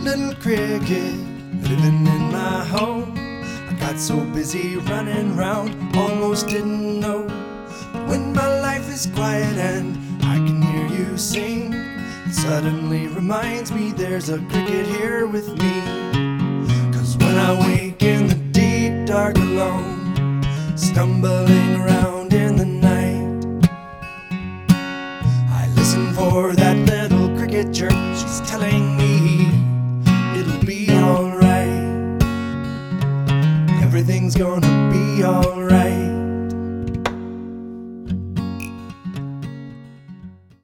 little cricket living in my home. I got so busy running round, almost didn't know. But when my life is quiet and I can hear you sing, it suddenly reminds me there's a cricket here with me. 'Cause when I wake in the deep dark alone, stumbling around in the night, I listen for that little cricket chirp. She's telling me it'll be alright. Everything's gonna